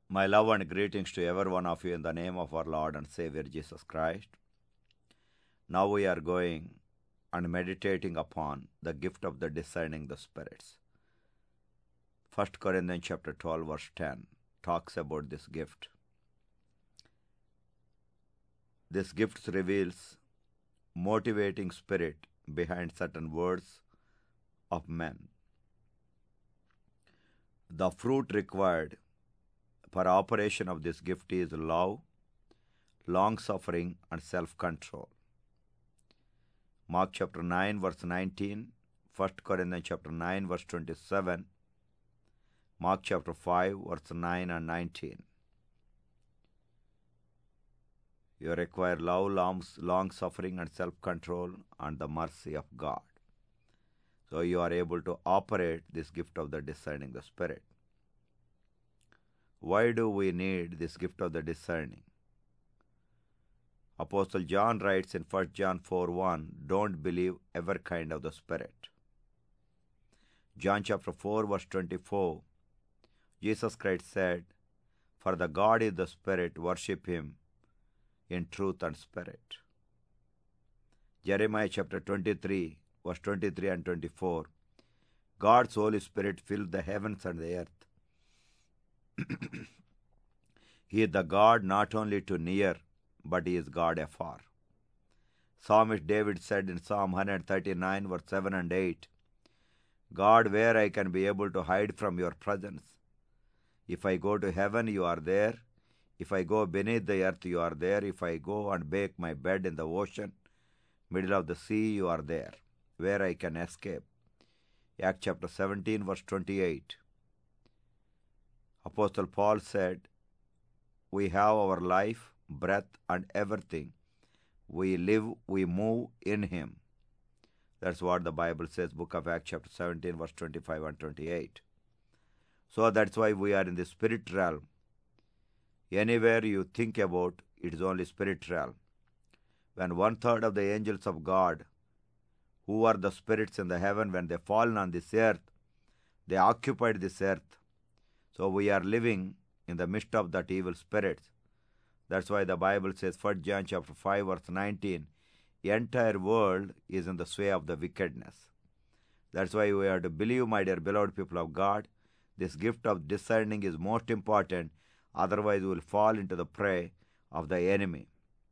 My love and greetings to every one of you in the name of our Lord and Savior Jesus Christ. Now we are going and meditating upon the gift of the discerning the spirits. 1 Corinthians chapter 12 verse 10 talks about this gift. This gift reveals motivating spirit behind certain words of men. The fruit required for operation of this gift is love, long-suffering, and self-control. Mark chapter 9 verse 19, 1 Corinthians chapter 9 verse 27, Mark chapter 5 verse 9 and 19. You require love, long-suffering, and self-control, and the mercy of God. So you are able to operate this gift of the discerning the Spirit. Why do we need this gift of the discerning? Apostle John writes in 1 John 4:1, don't believe every kind of the Spirit. John chapter 4 verse 24, Jesus Christ said, for the God is the Spirit, worship Him in truth and spirit. Jeremiah chapter 23 verse 23 and 24, God's Holy Spirit filled the heavens and the earth. He is the God not only to near, but He is God afar. Psalmist David said in Psalm 139 verse 7 and 8, God, where I can be able to hide from your presence? If I go to heaven, you are there. If I go beneath the earth, you are there. If I go and make my bed in the ocean, middle of the sea, you are there. Where I can escape? Acts chapter 17 verse 28. Apostle Paul said, we have our life, breath, and everything. We live, we move in Him. That's what the Bible says, book of Acts chapter 17 verse 25 and 28. So that's why we are in the spirit realm. Anywhere you think about, it is only spirit realm. When 1/3 of the angels of God, who are the spirits in the heaven, when they fallen on this earth, they occupied this earth. So we are living in the midst of that evil spirits. That's why the Bible says, 1 John chapter 5 verse 19, the entire world is in the sway of the wickedness. That's why we have to believe, my dear beloved people of God, this gift of discerning is most important. Otherwise, we will fall into the prey of the enemy.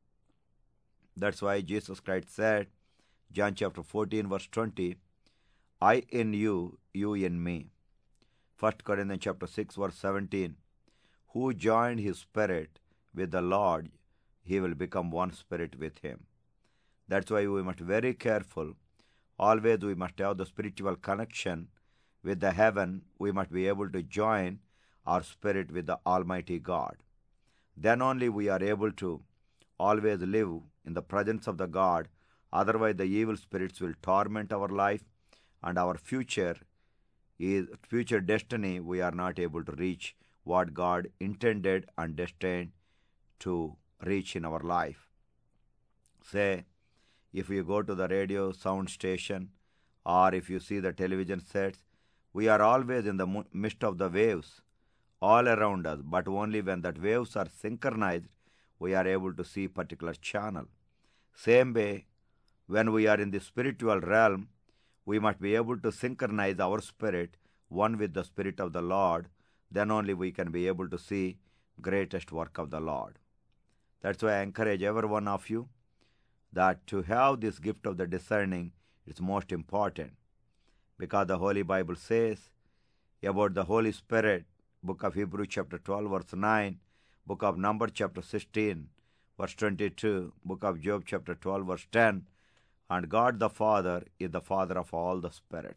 That's why Jesus Christ said, John chapter 14 verse 20, I in you, you in me. 1 Corinthians chapter 6 verse 17, who joined his spirit with the Lord, he will become one spirit with Him. That's why we must be very careful. Always we must have the spiritual connection with the heaven. We must be able to join our spirit with the Almighty God. Then only we are able to always live in the presence of the God. Otherwise, the evil spirits will torment our life, and our future destiny, we are not able to reach what God intended and destined to reach in our life. Say, if you go to the radio sound station, or if you see the television sets, we are always in the midst of the waves all around us, but only when that waves are synchronized, we are able to see particular channel. Same way, when we are in the spiritual realm, we must be able to synchronize our spirit one with the Spirit of the Lord. Then only we can be able to see greatest work of the Lord. That's why I encourage every one of you that to have this gift of the discerning is most important, because the Holy Bible says about the Holy Spirit, book of Hebrews chapter 12 verse 9, book of Numbers chapter 16 verse 22, book of Job chapter 12 verse 10, and God the Father is the Father of all the spirits.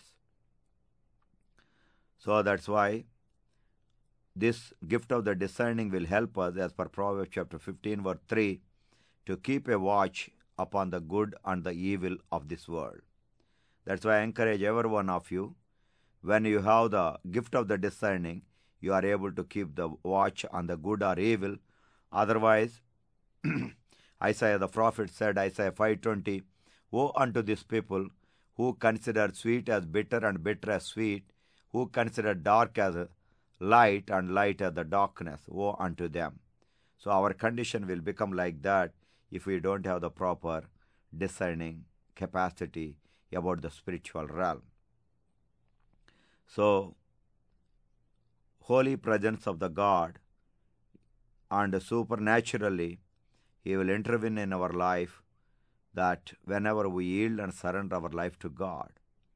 So that's why this gift of the discerning will help us, as per Proverbs chapter 15 verse 3, to keep a watch upon the good and the evil of this world. That's why I encourage every one of you, when you have the gift of the discerning, you are able to keep the watch on the good or evil. Otherwise, Isaiah the prophet said, Isaiah 5:20, woe unto this people who consider sweet as bitter and bitter as sweet, who consider dark as light, and light as the darkness. Woe unto them. So our condition will become like that if we don't have the proper discerning capacity about the spiritual realm. So, holy presence of the God, and supernaturally He will intervene in our life, that whenever we yield and surrender our life to God.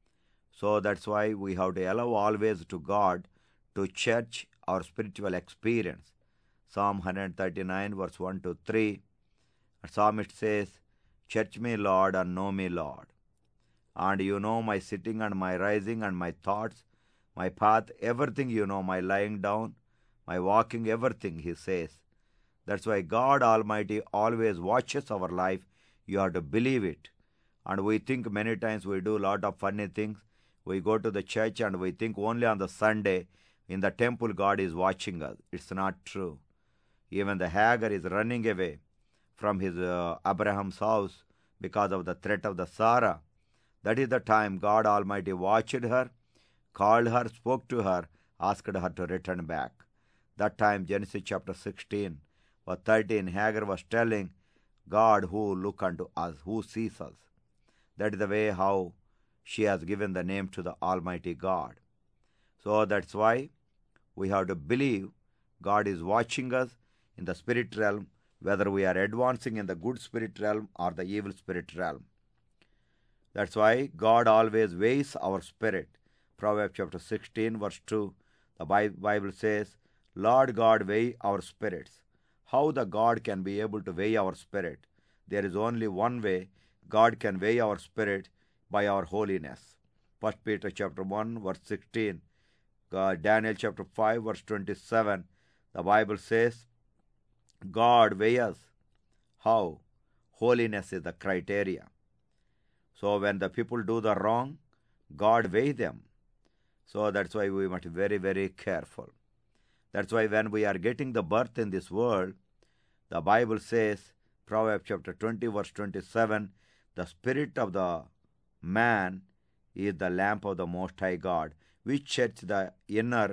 So that's why we have to allow always to God to church our spiritual experience. Psalm 139 verse 1 to 3, psalmist says, "Church me, Lord, and know me, Lord. And you know my sitting and my rising and my thoughts, my path, everything you know, my lying down, my walking, everything," he says. That's why God Almighty always watches our life. You have to believe it. And we think many times we do a lot of funny things. We go to the church and we think only on the Sunday in the temple God is watching us. It's not true. Even the Hagar is running away from his Abraham's house because of the threat of the Sarah. That is the time God Almighty watched her, called her, spoke to her, asked her to return back. That time, Genesis chapter 16 or 13, Hagar was telling God, who look unto us, who sees us. That is the way how she has given the name to the Almighty God. So that's why we have to believe God is watching us in the spirit realm, whether we are advancing in the good spirit realm or the evil spirit realm. That's why God always weighs our spirit. Proverbs chapter 16 verse 2, the Bible says, "Lord God, weigh our spirits." How the God can be able to weigh our spirit? There is only one way God can weigh our spirit, by our holiness. 1 Peter chapter 1 verse 16, Daniel chapter 5 verse 27, the Bible says, God weighs us. How? Holiness is the criteria. So when the people do the wrong, God weighs them. So that's why we must be very, very careful. That's why when we are getting the birth in this world, the Bible says, Proverbs chapter 20 verse 27, the spirit of the man is the lamp of the Most High God, which checks the inner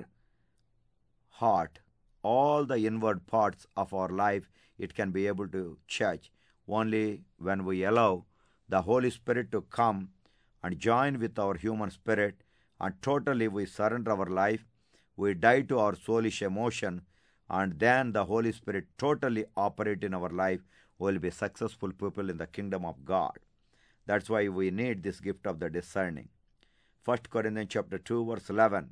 heart, all the inward parts of our life. It can be able to judge only when we allow the Holy Spirit to come and join with our human spirit, and totally we surrender our life. We die to our soulish emotion, and then the Holy Spirit totally operate in our life. We will be successful people in the kingdom of God. That's why we need this gift of the discerning. 1 Corinthians chapter 2 verse 11.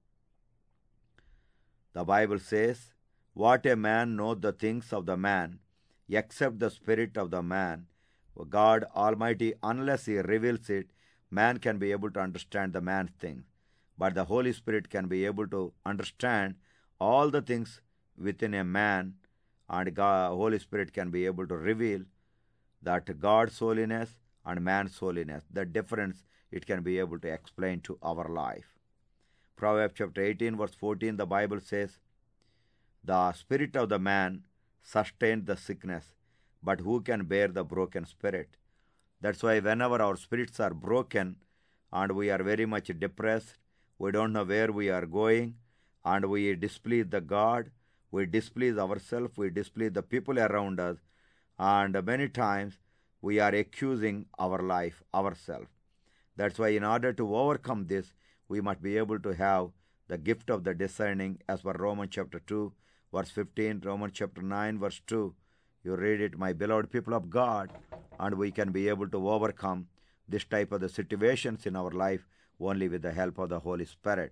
The Bible says, "What a man knows the things of the man, except the spirit of the man, God Almighty, unless He reveals it, man can be able to understand the man's things. But the Holy Spirit can be able to understand all the things within a man, and God, Holy Spirit can be able to reveal that God's holiness and man's holiness, the difference it can be able to explain to our life." Proverbs chapter 18 verse 14, the Bible says, "The spirit of the man sustains the sickness, but who can bear the broken spirit?" That's why whenever our spirits are broken and we are very much depressed, we don't know where we are going, and we displease the God, we displease ourselves, we displease the people around us, and many times we are accusing our life, ourselves. That's why in order to overcome this, we must be able to have the gift of the discerning, as per Romans chapter 2 verse 15, Romans chapter 9 verse 2. You read it, my beloved people of God, and we can be able to overcome this type of the situations in our life only with the help of the Holy Spirit.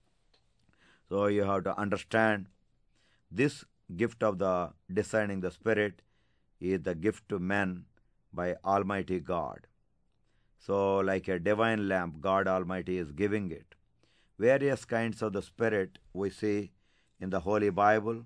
So you have to understand this gift of the discerning the Spirit is the gift to men by Almighty God. So like a divine lamp, God Almighty is giving it. Various kinds of the Spirit we see in the Holy Bible.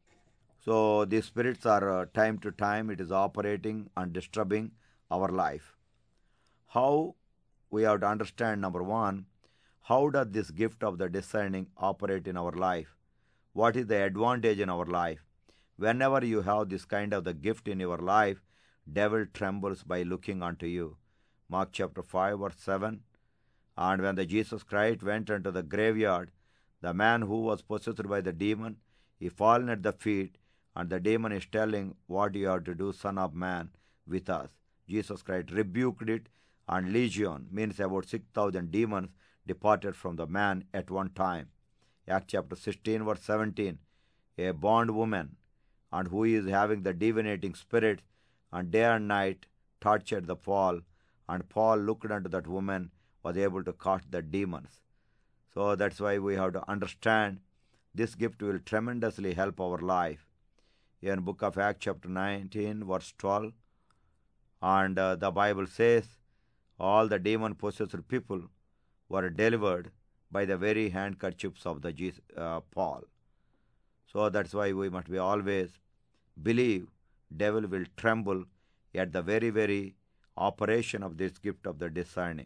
So these spirits are time to time it is operating and disturbing our life. How we have to understand, number one, how does this gift of the discerning operate in our life? What is the advantage in our life? Whenever you have this kind of the gift in your life, devil trembles by looking unto you. Mark chapter 5 verse 7. And when the Jesus Christ went into the graveyard, The man who was possessed by the demon, he fallen at the feet, and the demon is telling, what you have to do, Son of Man, with us. Jesus Christ rebuked it, and legion, means about 6,000 demons, departed from the man at one time. Acts chapter 16, verse 17. A bondwoman, and who is having the divinating spirits, and day and night tortured the Paul, and Paul looked unto that woman, was able to cast the demons. So that's why we have to understand this gift will tremendously help our life. In book of Acts chapter 19, verse 12, and the Bible says, all the demon-possessed people were delivered by the very handkerchiefs of the Paul. So that's why we must be always believe devil will tremble at the very, very operation of this gift of the discerning.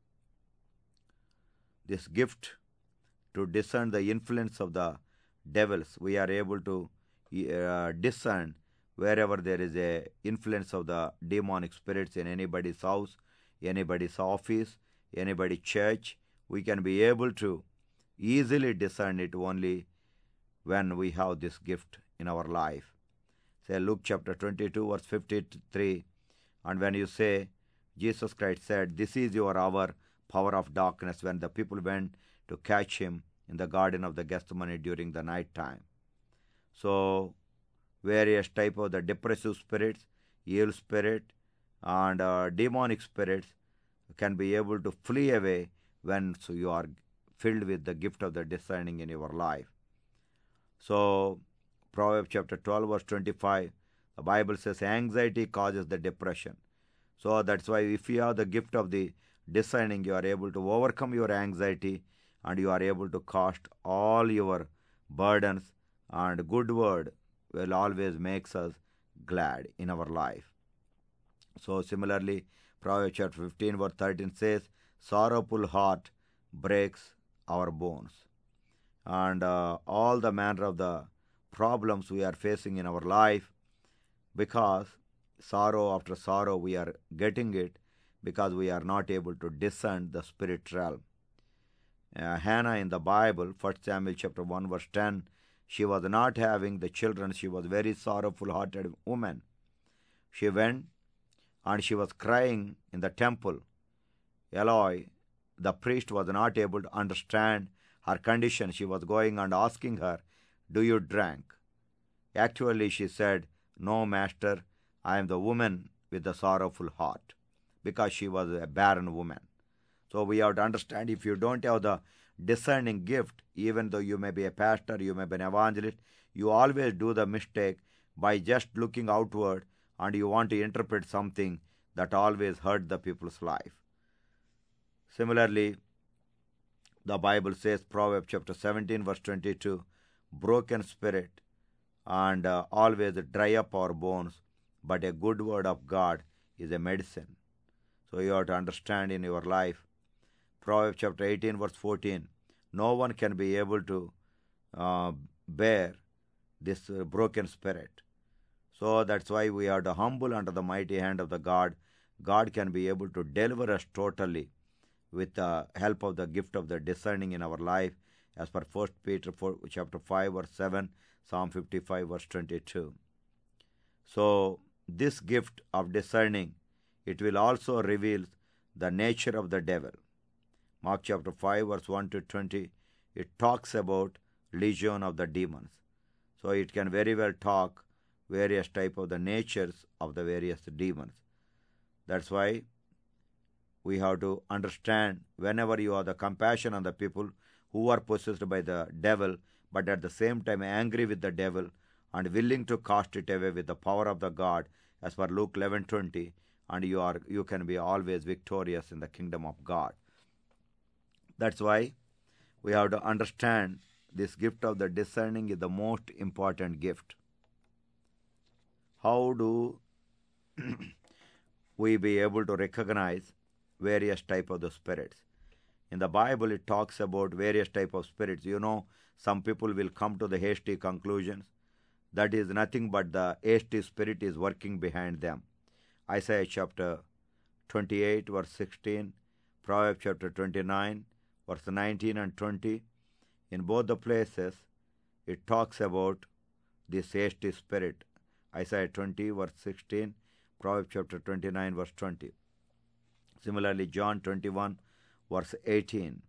This gift to discern the influence of the devils, we are able to discern wherever there is a influence of the demonic spirits in anybody's house, anybody's office, anybody's church. We can be able to easily discern it only when we have this gift in our life. Say Luke chapter 22, verse 53, and when you say, Jesus Christ said, this is your hour, power of darkness, when the people went to catch him in the garden of the Gethsemane during the night time. So, various type of the depressive spirits, evil spirit, and demonic spirits can be able to flee away when you are filled with the gift of the discerning in your life. So, Proverbs chapter 12, verse 25, the Bible says anxiety causes the depression. So that's why if you have the gift of the discerning, you are able to overcome your anxiety, and you are able to cast all your burdens, and good word will always makes us glad in our life. So similarly, Proverbs chapter 15, verse 13 says, sorrowful heart breaks our bones. And all the manner of the problems we are facing in our life, because sorrow after sorrow we are getting it, because we are not able to discern the spirit realm. Hannah in the Bible, 1 Samuel chapter 1, verse 10, she was not having the children. She was very sorrowful-hearted woman. She went and she was crying in the temple. Eloi, the priest, was not able to understand her condition. She was going and asking her, do you drink? Actually, she said, no, master, I am the woman with the sorrowful heart, because she was a barren woman. So we have to understand, if you don't have the discerning gift, even though you may be a pastor, you may be an evangelist, you always do the mistake by just looking outward, and you want to interpret something that always hurt the people's life. Similarly, the Bible says, Proverbs chapter 17, verse 22, broken spirit and always dry up our bones, but a good word of God is a medicine. So you have to understand in your life. Proverbs chapter 18, verse 14, no one can be able to bear this broken spirit. So that's why we are to humble under the mighty hand of the God. God can be able to deliver us totally with the help of the gift of the discerning in our life, as per 1 Peter chapter 5, verse 7, Psalm 55, verse 22. So this gift of discerning, it will also reveal the nature of the devil. Mark chapter 5, verse 1 to 20, it talks about legion of the demons. So it can very well talk various type of the natures of the various demons. That's why we have to understand, whenever you have the compassion on the people who are possessed by the devil, but at the same time angry with the devil and willing to cast it away with the power of the God, as per Luke 11:20, and you can be always victorious in the kingdom of God. That's why we have to understand this gift of the discerning is the most important gift. How do we be able to recognize various type of the spirits? In the Bible, it talks about various type of spirits. Some people will come to the hasty conclusions. That is nothing but the hasty spirit is working behind them. Isaiah chapter 28, verse 16, Proverbs chapter 29, verse 19 and 20, In both the places, it talks about this hasty spirit. Isaiah 20, verse 16, Proverbs chapter 29, verse 20. Similarly, John 21, verse 18.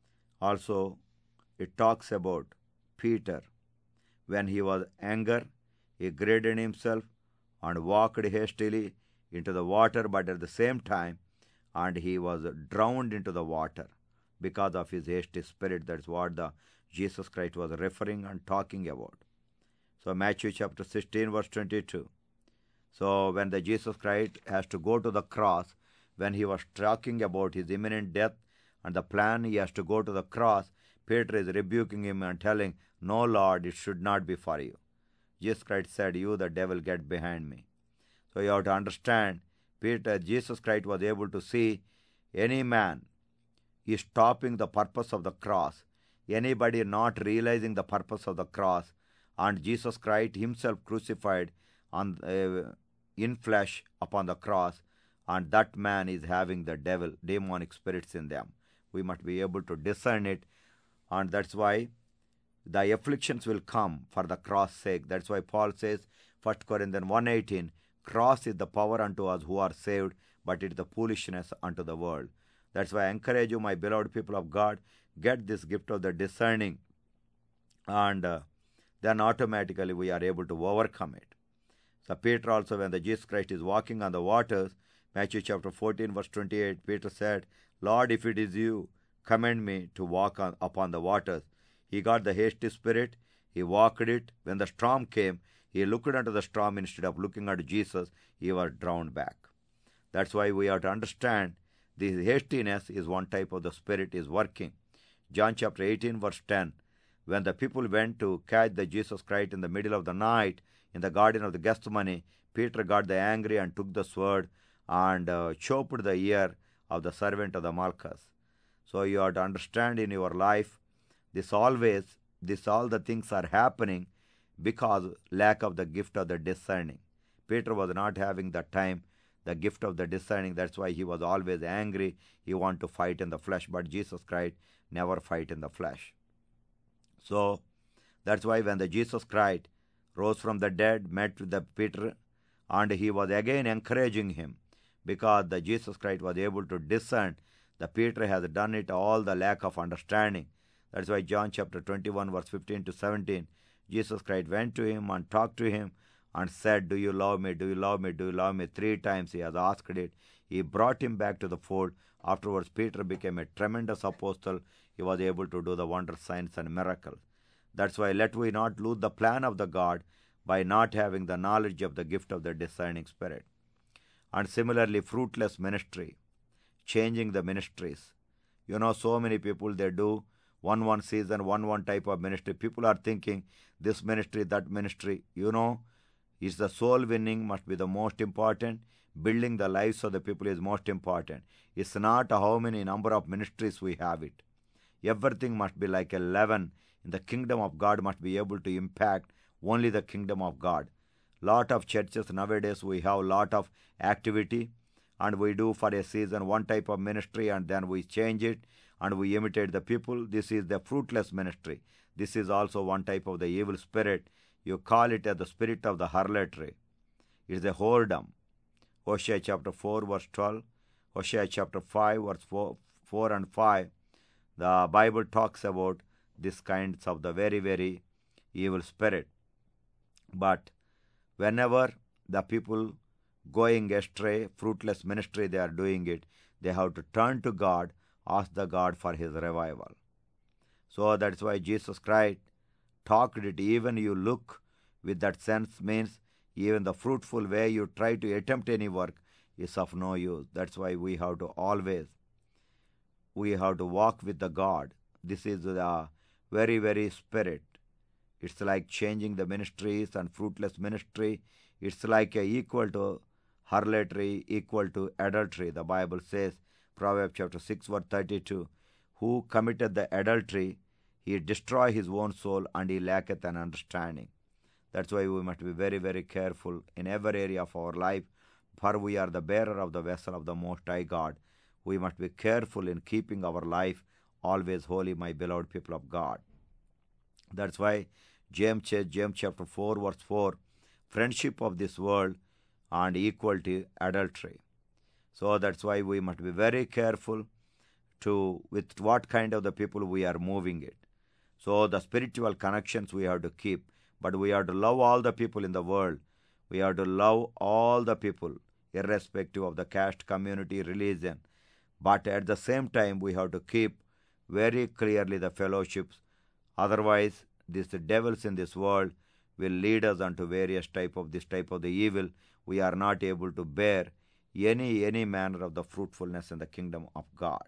Also, it talks about Peter. When he was angry, he girded himself and walked hastily into the water, but at the same time, and he was drowned into the water because of his hasty spirit. That's what the Jesus Christ was referring and talking about. So Matthew chapter 16, verse 22. So when the Jesus Christ has to go to the cross, when he was talking about his imminent death and the plan he has to go to the cross, Peter is rebuking him and telling, "No, Lord, it should not be for you." Jesus Christ said, "You, the devil, get behind me." So you have to understand, Jesus Christ was able to see any man is stopping the purpose of the cross, anybody not realizing the purpose of the cross, and Jesus Christ himself crucified on in flesh upon the cross, and that man is having the devil, demonic spirits in them. We must be able to discern it, and that's why the afflictions will come for the cross sake. That's why Paul says, 1 Corinthians 1:18, cross is the power unto us who are saved, but it is the foolishness unto the world. That's why I encourage you, my beloved people of God, get this gift of the discerning, and then automatically we are able to overcome it. So Peter also, when the Jesus Christ is walking on the waters, Matthew chapter 14, verse 28, Peter said, "Lord, if it is you, command me to walk upon the waters." He got the hasty spirit. He walked it. When the storm came, he looked into the storm instead of looking at Jesus. He was drowned back. That's why we have to understand this hastiness is one type of the spirit is working. John chapter 18, verse 10. When the people went to catch the Jesus Christ in the middle of the night in the garden of the Gethsemane, Peter got the angry and took the sword and chopped the ear of the servant of the Malchus. So you have to understand in your life, all the things are happening because lack of the gift of the discerning. Peter was not having the time, the gift of the discerning. That's why he was always angry. He wanted to fight in the flesh, but Jesus Christ never fight in the flesh. So that's why when the Jesus Christ rose from the dead, met with the Peter, and he was again encouraging him because the Jesus Christ was able to discern. The Peter has done it all the lack of understanding. That's why John chapter 21, verse 15 to 17, Jesus Christ went to him and talked to him and said, "Do you love me? Do you love me? Do you love me?" 3 times he has asked it. He brought him back to the fold. Afterwards, Peter became a tremendous apostle. He was able to do the wonders, signs, and miracles. That's why let we not lose the plan of the God by not having the knowledge of the gift of the discerning spirit. And similarly, fruitless ministry, changing the ministries. So many people, they do one season, one type of ministry. People are thinking this ministry, that ministry. Is the soul winning must be the most important. Building the lives of the people is most important. It's not how many number of ministries we have it. Everything must be like a leaven in the kingdom of God, must be able to impact only the kingdom of God. Lot of churches nowadays, we have lot of activity, and we do for a season one type of ministry, and then we change it and we imitate the people. This is the fruitless ministry. This is also one type of the evil spirit. You call it as the spirit of the harlotry. It is a whoredom. Hosea chapter 4, verse 12. Hosea chapter 5, verse 4 and 5. The Bible talks about this kinds of the very, very evil spirit. But whenever the people going astray, fruitless ministry, they are doing it, they have to turn to God, ask the God for his revival. So that's why Jesus Christ talked it. Even you look with that sense means even the fruitful way you try to attempt any work is of no use. That's why we have to walk with the God. This is the very, very spirit. It's like changing the ministries and fruitless ministry. It's like equal to harlotry, equal to adultery. The Bible says, Proverbs chapter 6, verse 32, "Who committed the adultery, he destroy his own soul, and he lacketh an understanding." That's why we must be very, very careful in every area of our life, for we are the bearer of the vessel of the Most High God. We must be careful in keeping our life always holy, my beloved people of God. That's why James says, James chapter 4, verse 4, friendship of this world and equal to adultery. So that's why we must be very careful to with what kind of the people we are moving it. So the spiritual connections we have to keep, but we have to love all the people in the world. We have to love all the people, irrespective of the caste, community, religion. But at the same time, we have to keep very clearly the fellowships. Otherwise, these devils in this world will lead us unto various type of the evil. We are not able to bear any manner of the fruitfulness in the kingdom of God.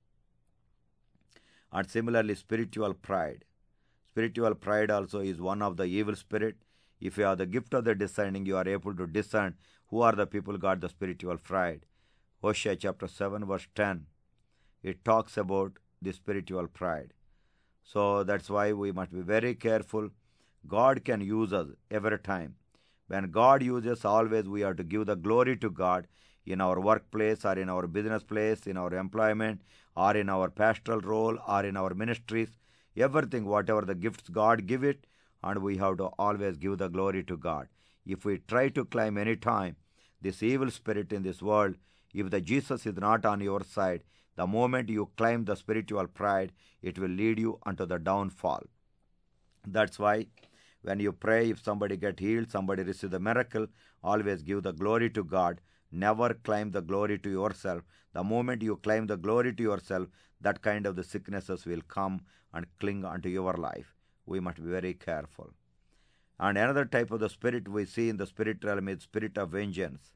And similarly, spiritual pride. Spiritual pride also is one of the evil spirit. If you have the gift of the discerning, you are able to discern who are the people got the spiritual pride. Hosea chapter 7 verse 10, it talks about the spiritual pride. So that's why we must be very careful. God can use us every time. When God uses, always we have to give the glory to God in our workplace or in our business place, in our employment, or in our pastoral role, or in our ministries. Everything, whatever the gifts God give it, and we have to always give the glory to God. If we try to climb any time this evil spirit in this world, if the Jesus is not on your side, the moment you climb the spiritual pride, it will lead you unto the downfall. That's why when you pray, if somebody get healed, somebody receive the miracle, always give the glory to God. Never claim the glory to yourself. The moment you claim the glory to yourself, that kind of the sicknesses will come and cling unto your life. We must be very careful. And another type of the spirit we see in the spirit realm is spirit of vengeance.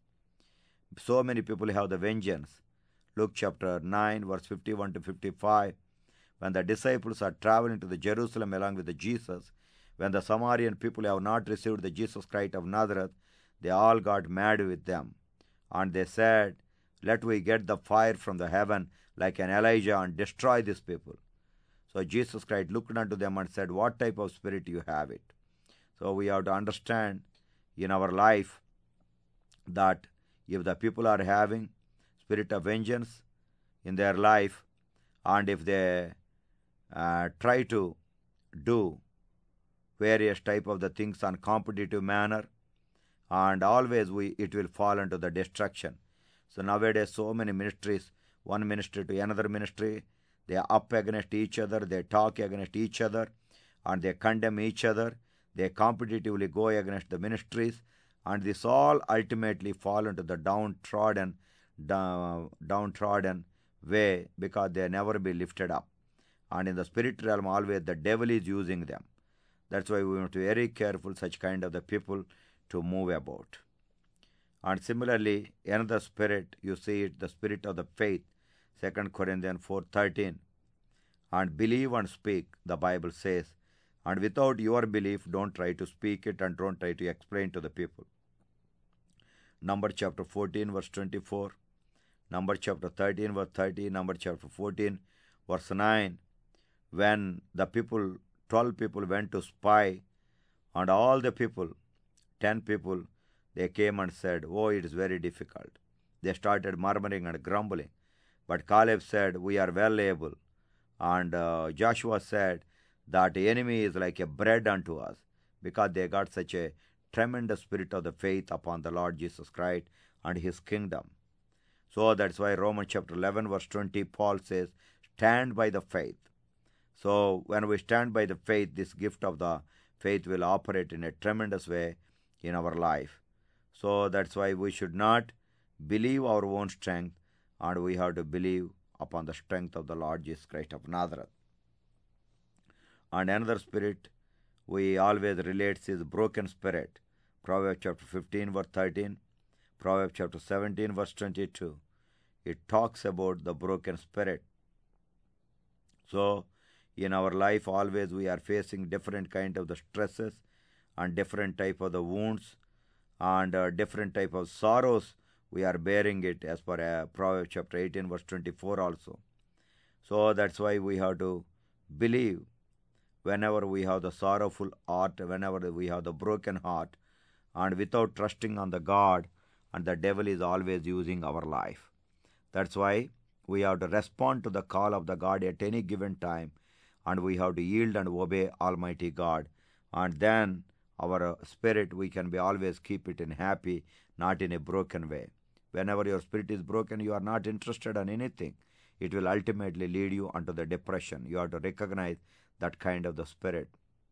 So many people have the vengeance. Luke chapter 9, verse 51 to 55. When the disciples are traveling to the Jerusalem along with the Jesus, when the Samaritan people have not received the Jesus Christ of Nazareth, they all got mad with them. And they said, let we get the fire from the heaven like an Elijah and destroy these people. So Jesus Christ looked unto them and said, what type of spirit you have it? So we have to understand in our life that if the people are having spirit of vengeance in their life, and if they try to do various type of the things on competitive manner, and always it will fall into the destruction. So nowadays so many ministries, one ministry to another ministry, they are up against each other, they talk against each other, and they condemn each other, they competitively go against the ministries, and this all ultimately fall into the downtrodden way, because they never be lifted up. And in the spirit realm, always the devil is using them. That's why we have to be very careful such kind of the people to move about. And similarly, another spirit, you see it, the spirit of the faith, 2 Corinthians 4:13. And believe and speak, the Bible says. And without your belief, don't try to speak it and don't try to explain to the people. Number chapter 14, verse 24. Number chapter 13, verse 30. Number chapter 14, verse 9. When the people, 12 people went to spy, and all the people, 10 people, they came and said, oh, it is very difficult. They started murmuring and grumbling. But Caleb said, we are well able. And Joshua said that the enemy is like a bread unto us, because they got such a tremendous spirit of the faith upon the Lord Jesus Christ and his kingdom. So that's why Romans chapter 11 verse 20, Paul says, stand by the faith. So when we stand by the faith, this gift of the faith will operate in a tremendous way in our life. So that's why we should not believe our own strength, and we have to believe upon the strength of the Lord Jesus Christ of Nazareth. And another spirit we always relate is broken spirit. Proverbs chapter 15 verse 13, Proverbs chapter 17 verse 22. It talks about the broken spirit. So in our life always we are facing different kind of the stresses and different type of the wounds and different type of sorrows we are bearing it, as per Proverbs chapter 18 verse 24 also. So that's why we have to believe whenever we have the sorrowful heart, whenever we have the broken heart, and without trusting on the God, and the devil is always using our life. That's why we have to respond to the call of the God at any given time, and we have to yield and obey Almighty God. And then our spirit, we can be always keep it in happy, not in a broken way. Whenever your spirit is broken, you are not interested in anything. It will ultimately lead you unto the depression. You have to recognize that kind of the spirit.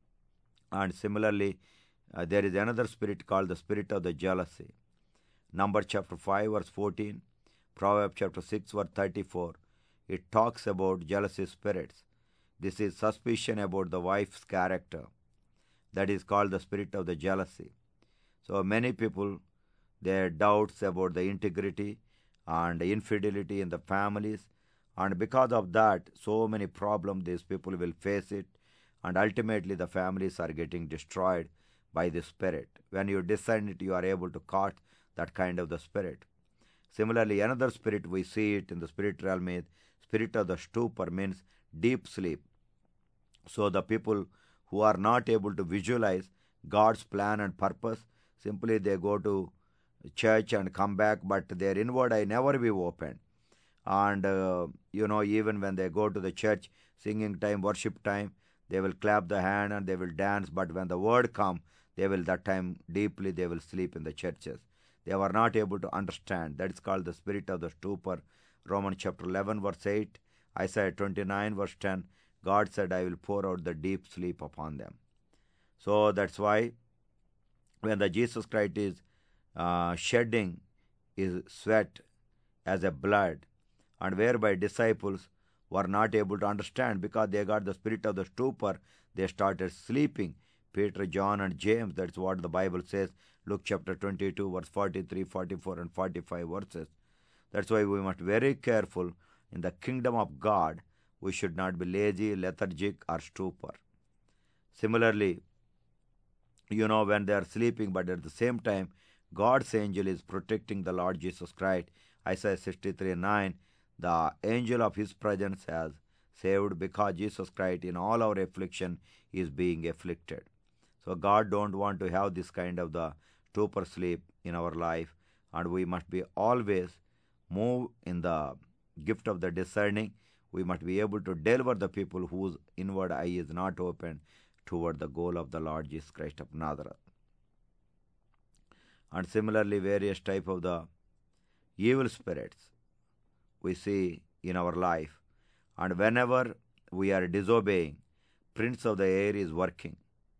And similarly, there is another spirit called the spirit of the jealousy. Number chapter 5, verse 14, Proverbs chapter 6, verse 34. It talks about jealousy spirits. This is suspicion about the wife's character. That is called the spirit of the jealousy. So many people, their doubts about the integrity and infidelity in the families, and because of that, so many problems these people will face it, and ultimately the families are getting destroyed by the spirit. When you discern it, you are able to catch that kind of the spirit. Similarly, another spirit we see it in the spirit realm is spirit of the stupor, means deep sleep. So the people who are not able to visualize God's plan and purpose, simply they go to church and come back, but their inward eye never be opened. And even when they go to the church, singing time, worship time, they will clap the hand and they will dance, but when the word come, they will that time deeply they will sleep in the churches. They were not able to understand. That is called the spirit of the stupor. Romans chapter 11 verse 8, Isaiah 29 verse 10, God said, I will pour out the deep sleep upon them. So that's why when the Jesus Christ is shedding his sweat as a blood, and whereby disciples were not able to understand because they got the spirit of the stupor, they started sleeping. Peter, John, and James, that's what the Bible says. Luke chapter 22, verse 43, 44, and 45 verses. That's why we must be very careful in the kingdom of God. We should not be lazy, lethargic, or stupor. Similarly, when they are sleeping, but at the same time, God's angel is protecting the Lord Jesus Christ. Isaiah 63:9, the angel of his presence has saved because Jesus Christ in all our affliction is being afflicted. So God don't want to have this kind of the stupor sleep in our life, and we must be always move in the gift of the discerning. We must be able to deliver the people whose inward eye is not open toward the goal of the Lord Jesus Christ of Nazareth. And similarly, various type of the evil spirits we see in our life. And whenever we are disobeying, Prince of the Air is working.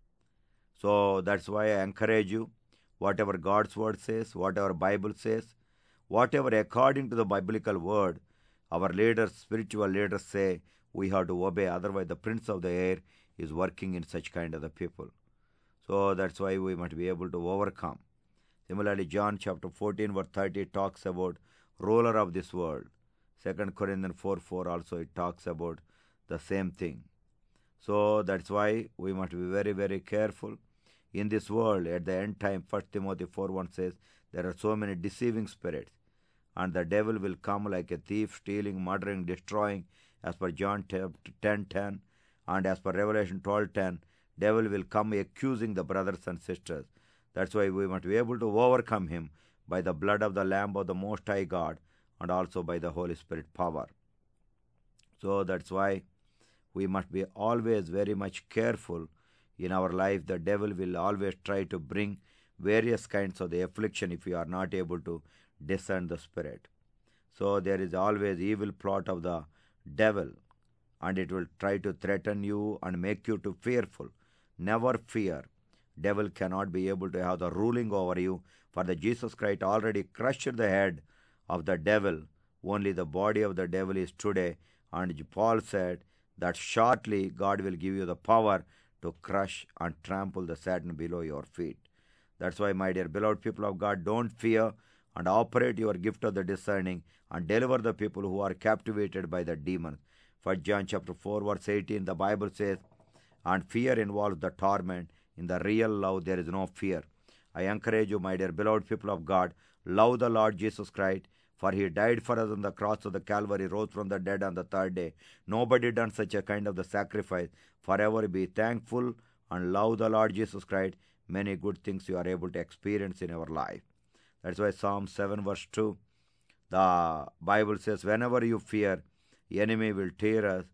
So that's why I encourage you, whatever God's word says, whatever Bible says, whatever according to the biblical word, our leaders, spiritual leaders say we have to obey. Otherwise, the Prince of the Air is working in such kind of the people. So that's why we must be able to overcome. Similarly, John chapter 14 verse 30 talks about ruler of this world. 2 Corinthians 4:4 also it talks about the same thing. So that's why we must be very, very careful. In this world, at the end time, 1 Timothy 4:1 says, there are so many deceiving spirits, and the devil will come like a thief, stealing, murdering, destroying, as per John 10:10, and as per Revelation 12:10, devil will come accusing the brothers and sisters. That's why we must be able to overcome him by the blood of the Lamb of the Most High God, and also by the Holy Spirit power. So that's why we must be always very much careful in our life. The devil will always try to bring various kinds of the affliction if we are not able to discern the spirit. So there is always evil plot of the devil, and it will try to threaten you and make you to fearful. Never fear. Devil cannot be able to have the ruling over you, for the Jesus Christ already crushed the head of the devil. Only the body of the devil is today, and Paul said that shortly God will give you the power to crush and trample the Satan below your feet. That's why, my dear beloved people of God, don't fear and operate your gift of the discerning and deliver the people who are captivated by the demons. 1 John chapter 4 verse 18, the Bible says, and fear involves the torment. In the real love, there is no fear. I encourage you, my dear beloved people of God, love the Lord Jesus Christ, for he died for us on the cross of the Calvary, rose from the dead on the third day. Nobody done such a kind of the sacrifice. Forever be thankful and love the Lord Jesus Christ. Many good things you are able to experience in your life. That's why Psalm 7 verse 2, the Bible says, whenever you fear, the enemy will tear us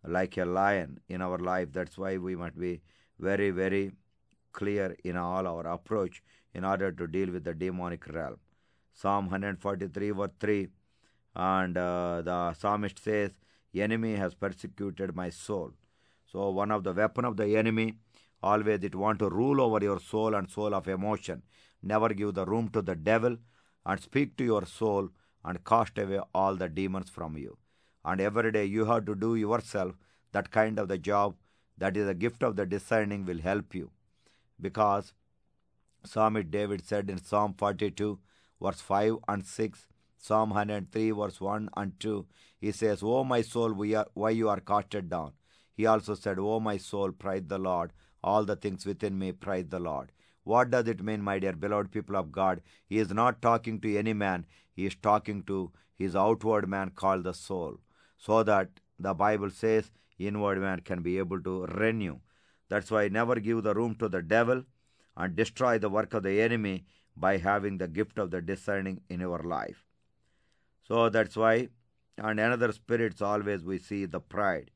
like a lion in our life. That's why we must be very, very clear in all our approach in order to deal with the demonic realm. Psalm 143, verse 3, and the psalmist says, enemy has persecuted my soul. So one of the weapon of the enemy, always it want to rule over your soul and soul of emotion. Never give the room to the devil, and speak to your soul and cast away all the demons from you. And every day you have to do yourself that kind of the job. That is the gift of the discerning will help you, because Psalmist David said in Psalm 42, verse 5 and 6, Psalm 103, verse 1 and 2, he says, O my soul, why you are casted down? He also said, O my soul, praise the Lord. All the things within me, praise the Lord. What does it mean, my dear beloved people of God? He is not talking to any man. He is talking to his outward man called the soul. So that the Bible says inward man can be able to renew. That's why never give the room to the devil and destroy the work of the enemy by having the gift of the discerning in your life. So that's why, and another spirits always we see the pride.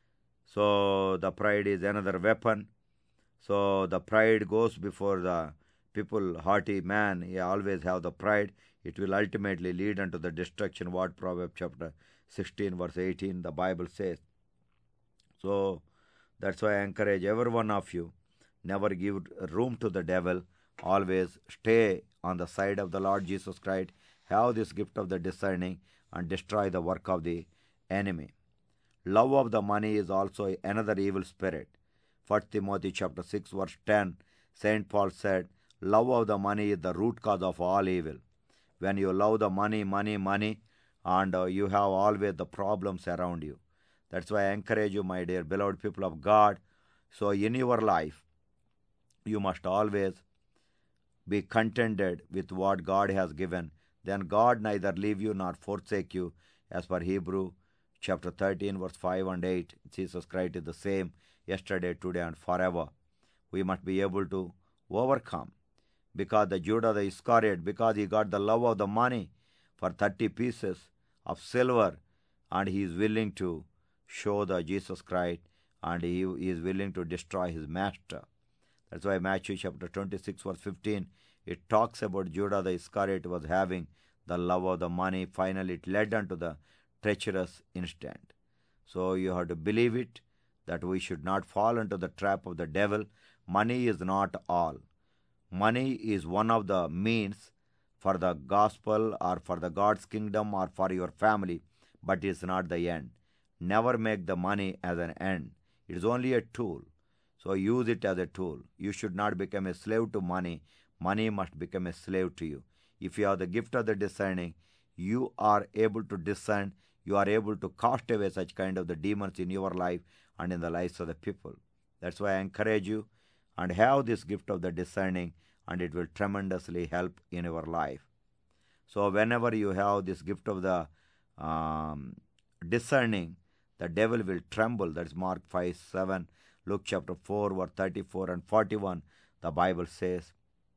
So the pride is another weapon. So the pride goes before the people, haughty man, he always have the pride. It will ultimately lead unto the destruction, what Proverbs chapter 16, verse 18, the Bible says. So that's why I encourage every one of you, never give room to the devil. Always stay on the side of the Lord Jesus Christ. Have this gift of the discerning and destroy the work of the enemy. Love of the money is also another evil spirit. 1 Timothy chapter 6, verse 10, St. Paul said, love of the money is the root cause of all evil. When you love the money, and you have always the problems around you. That's why I encourage you, my dear beloved people of God. So in your life, you must always be contented with what God has given. Then God neither leave you nor forsake you. As per Hebrew chapter 13, verse 5 and 8, Jesus Christ is the same yesterday, today, and forever. We must be able to overcome. Because the Judah the Iscariot, because he got the love of the money for 30 pieces of silver, and he is willing to show the Jesus Christ, and he is willing to destroy his master. That's why Matthew chapter 26, verse 15, it talks about Judah the Iscariot was having the love of the money. Finally, it led unto the treacherous instant. So you have to believe it, that we should not fall into the trap of the devil. Money is not all. Money is one of the means for the gospel or for the God's kingdom or for your family, but it is not the end. Never make the money as an end. It is only a tool. So use it as a tool. You should not become a slave to money. Money must become a slave to you. If you have the gift of the discerning, you are able to discern. You are able to cast away such kind of the demons in your life and in the lives of the people. That's why I encourage you and have this gift of the discerning, and it will tremendously help in your life. So whenever you have this gift of the discerning, the devil will tremble. That's Mark 5, 7, Luke chapter 4, verse 34 and 41, the Bible says.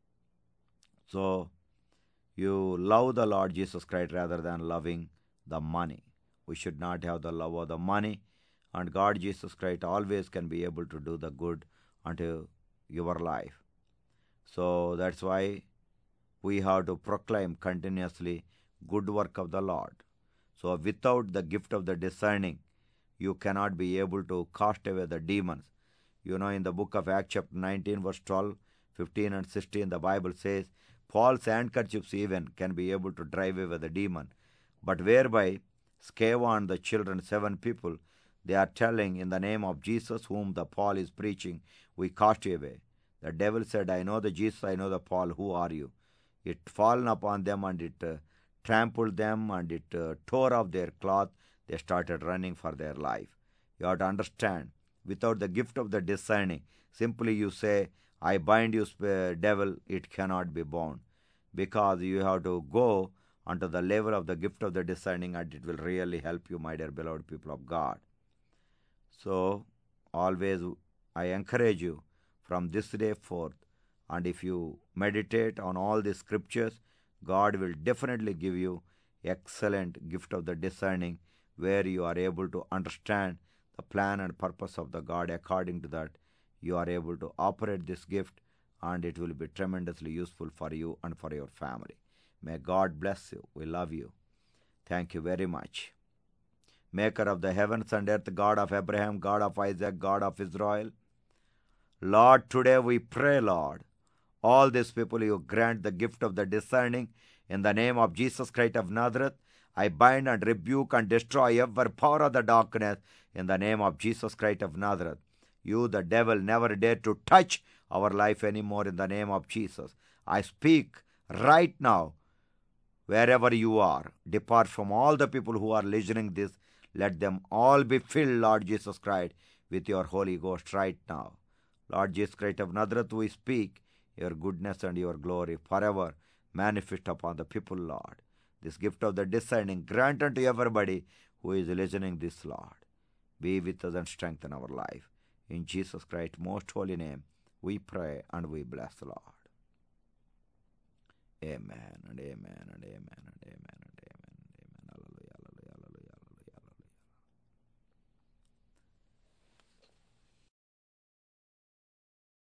So you love the Lord Jesus Christ rather than loving the money. We should not have the love of the money, and God Jesus Christ always can be able to do the good unto your life. So that's why we have to proclaim continuously good work of the Lord. So without the gift of the discerning, you cannot be able to cast away the demons. You know, in the book of Acts chapter 19, verse 12, 15 and 16, the Bible says, Paul's handkerchiefs even can be able to drive away the demon. But whereby Sceva and the children, 7 people, they are telling, in the name of Jesus, whom the Paul is preaching, we cast you away. The devil said, I know the Jesus, I know the Paul, who are you? It fallen upon them, and it trampled them, and it tore off their cloth. They started running for their life. You have to understand, without the gift of the discerning, simply you say, I bind you, devil, it cannot be bound. Because you have to go unto the level of the gift of the discerning, and it will really help you, my dear beloved people of God. So, always I encourage you from this day forth, and if you meditate on all the scriptures, God will definitely give you excellent gift of the discerning, where you are able to understand the plan and purpose of the God. According to that, you are able to operate this gift, and it will be tremendously useful for you and for your family. May God bless you. We love you. Thank you very much. Maker of the heavens and earth, God of Abraham, God of Isaac, God of Israel, Lord, today we pray, Lord, all these people you grant the gift of the discerning in the name of Jesus Christ of Nazareth. I bind and rebuke and destroy every power of the darkness in the name of Jesus Christ of Nazareth. You, the devil, never dare to touch our life anymore in the name of Jesus. I speak right now, wherever you are. Depart from all the people who are listening this. Let them all be filled, Lord Jesus Christ, with your Holy Ghost right now. Lord Jesus Christ of Nazareth, we speak your goodness and your glory forever manifest upon the people, Lord. This gift of the discerning grant unto everybody who is listening this, Lord. Be with us and strengthen our life. In Jesus Christ's most holy name, we pray and we bless the Lord. Amen and amen and amen.